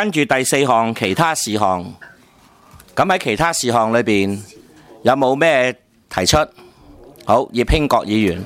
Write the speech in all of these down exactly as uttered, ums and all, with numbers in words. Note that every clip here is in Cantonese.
跟住第四項其他事項，咁喺其他事項裏邊有冇咩提出？好，葉興國議員。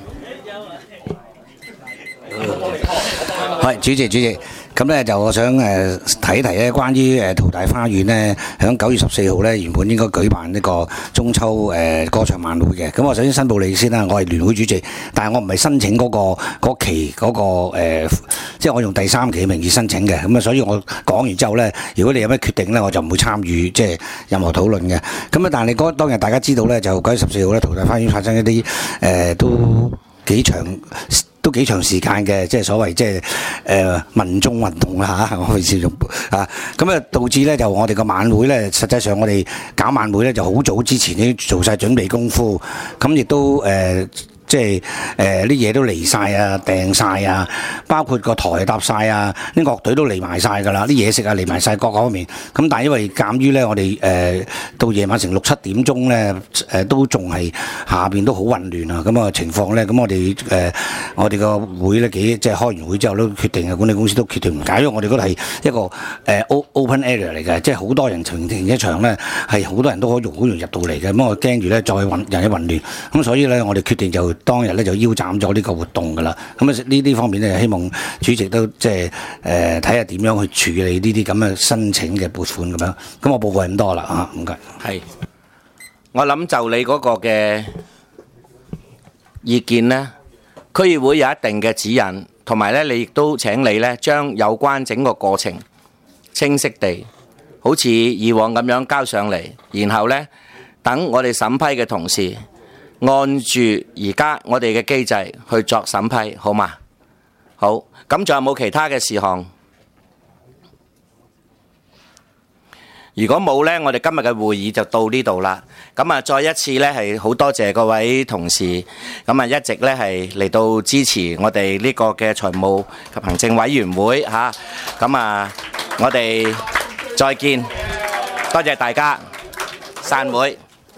係主席，主席，咁咧就我想誒提一提咧，關於誒淘大花園咧，響九月十四號咧原本應該舉辦呢個中秋誒歌唱晚會嘅。咁我首先申報你先啦，我係聯會主席，但係我唔係申請嗰個嗰期嗰個誒，即係我用第三期嘅名義申請嘅。咁啊，所以我講完之後咧，如果你有咩決定咧，我就唔會參與即係任何討論嘅。咁啊，但係你嗰當日大家知道咧，就九月十四號咧，淘大花園發生一啲誒都幾長。都幾長時間嘅，即係所謂即係誒民眾運動啦嚇，我可以形容啊，咁啊導致咧就我哋個晚會咧，實際上我哋搞晚會咧就好早之前已經做晒準備功夫，咁亦都誒。呃即係誒啲嘢都嚟晒啊，訂晒啊，包括個台搭晒啊，啲樂隊都嚟埋晒㗎啦，啲嘢食啊嚟埋晒各方面。咁但係因為鑑於咧，我哋誒、呃、到夜晚成六七點鐘咧，誒、呃、都仲係下邊都好混亂啊，咁啊情況咧，咁我哋誒、呃、我哋個會咧幾即係開完會之後都決定嘅，管理公司都決定唔解，因為我哋嗰度係一個誒、呃、open area 嚟嘅，即係好多人停停車場咧係好多人都可以容好容易入到嚟嘅，咁我驚住咧再混人嘅混亂，咁所以咧我哋決定就。當日咧就腰斬咗呢個活動㗎啦，咁啊呢啲方面咧，希望主席都即係誒睇下點樣去處理呢啲咁嘅申請嘅撥款咁樣。咁我報告係咁多啦嚇，唔該。 係，我諗就你嗰個嘅意見咧，區議會有一定嘅指引，同埋咧你亦都請你咧將有關整個過程清晰地，好似以往咁樣交上嚟，然後咧等我哋審批嘅同事。按住而家我哋嘅機制去作審批，好嘛？好，咁仲有冇其他嘅事項？如果冇呢，我哋今日嘅會議就到呢度啦。咁啊，再一次呢係好多謝各位同事，咁啊一直呢係嚟到支持我哋呢個嘅財務及行政委員會嚇。咁啊，我哋再見，多謝大家，散會。